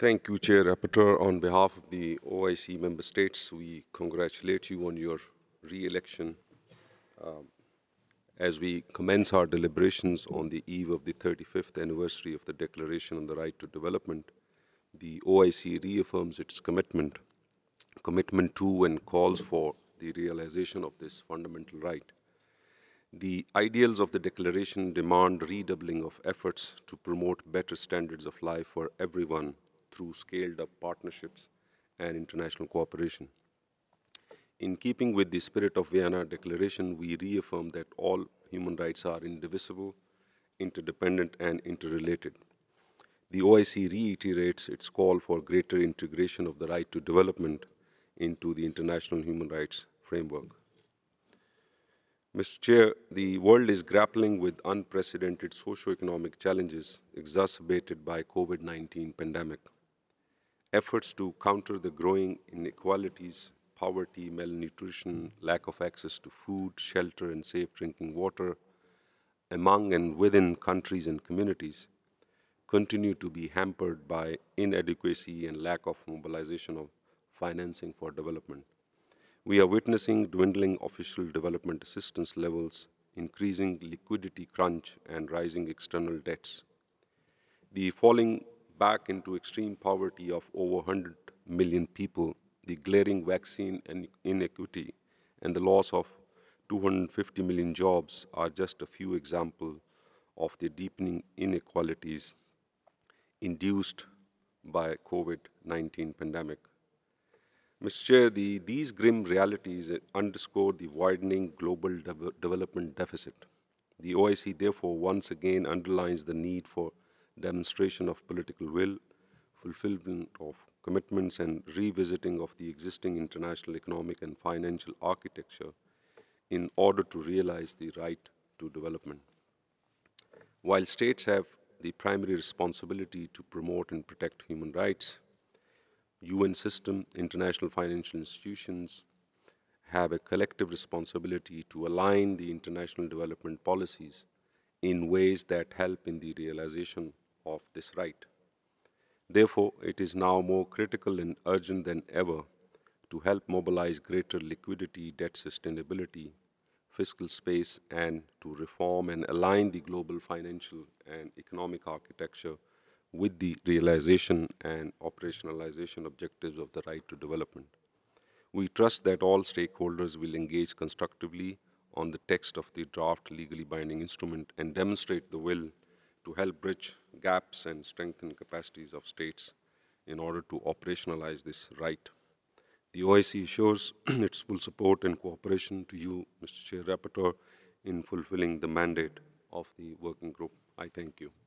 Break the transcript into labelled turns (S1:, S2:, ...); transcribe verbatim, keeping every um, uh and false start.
S1: Thank you, Chair Rapporteur. On behalf of the O I C member states, we congratulate you on your re-election um, as we commence our deliberations on the eve of the thirty-fifth anniversary of the Declaration on the Right to Development. The O I C reaffirms its commitment, commitment to and calls for the realization of this fundamental right. The ideals of the Declaration demand redoubling of efforts to promote better standards of life for everyone through scaled up partnerships and international cooperation. In keeping with the spirit of Vienna Declaration, we reaffirm that all human rights are indivisible, interdependent, and interrelated. The O I C reiterates its call for greater integration of the right to development into the international human rights framework. Mister Chair, the world is grappling with unprecedented socio-economic challenges exacerbated by COVID nineteen pandemic. Efforts to counter the growing inequalities, poverty, malnutrition, lack of access to food, shelter, and safe drinking water among and within countries and communities continue to be hampered by inadequacy and lack of mobilization of financing for development. We are witnessing dwindling official development assistance levels, increasing liquidity crunch, and rising external debts. The falling back into extreme poverty of over one hundred million people, the glaring vaccine inequity, and the loss of two hundred fifty million jobs are just a few examples of the deepening inequalities induced by COVID nineteen pandemic. Mister Chair, the, these grim realities underscore the widening global de- development deficit. The O I C therefore once again underlines the need for demonstration of political will, fulfillment of commitments, and revisiting of the existing international economic and financial architecture in order to realize the right to development. While states have the primary responsibility to promote and protect human rights, U N system, international financial institutions have a collective responsibility to align the international development policies in ways that help in the realization of this right. Therefore, it is now more critical and urgent than ever to help mobilize greater liquidity, debt sustainability, fiscal space, and to reform and align the global financial and economic architecture with the realization and operationalization objectives of the right to development. We trust that all stakeholders will engage constructively on the text of the draft legally binding instrument and demonstrate the will to help bridge gaps and strengthen capacities of states in order to operationalize this right. The O I C assures its full support and cooperation to you, Mister Chair Rapporteur, in fulfilling the mandate of the working group. I thank you.